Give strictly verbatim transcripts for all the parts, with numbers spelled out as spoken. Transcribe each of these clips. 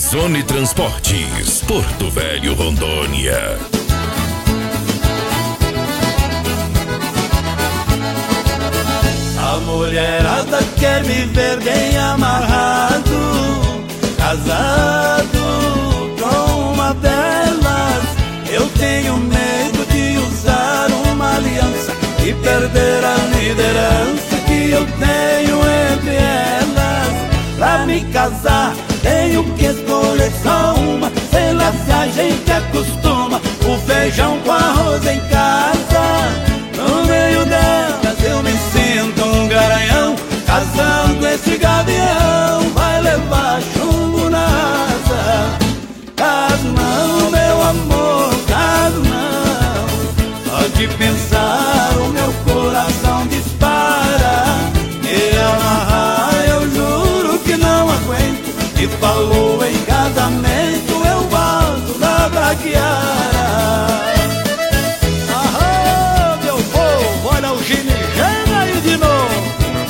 Zone Transportes, Porto Velho, Rondônia. A mulherada quer me ver bem amarrado, casado com uma delas. Eu tenho medo de usar uma aliança e perder a liderança que eu tenho entre elas. Pra me casar tenho que escolher só uma, sei lá se a gente acostuma o feijão com arroz em casa. No meio delas eu me sinto um garanhão, casando esse gavião vai levar chumbo na asa. Caso não, meu amor, caso não, só de pensar o meu coração dispara. Me amarrar eu juro que não aguento, e falou em casamento eu volto da braquiara. Aham, meu povo, olha o Ginigena aí de novo.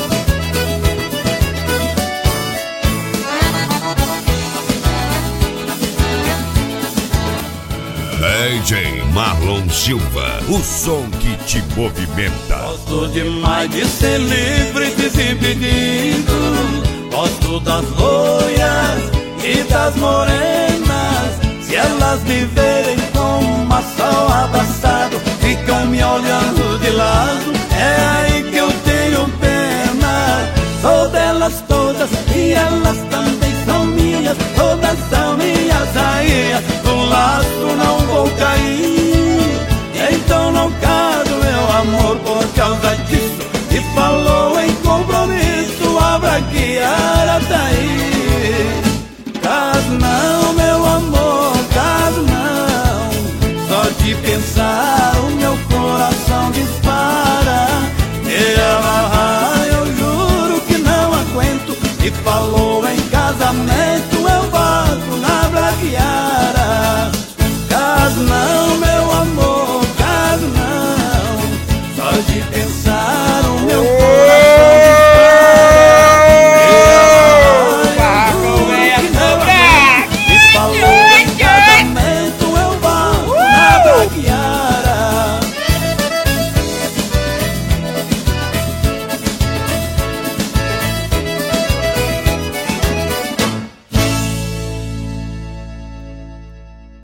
D J Marlon Silva, o som que te movimenta. Gosto demais de ser livre, desimpedido. Gosto das loiras e das morenas. Se elas me verem com uma só abraçado, ficam me olhando de lado, é aí que eu tenho pena. Sou delas todas e elas também são minhas, todas são minhas rainhas. No laço não vou cair, então não caso meu amor por causa disso. E falou em compromisso, a braquiara tá aí. Caso não, meu amor, caso não, só de pensar o meu coração dispara. Me amarrar eu juro que não aguento, e falou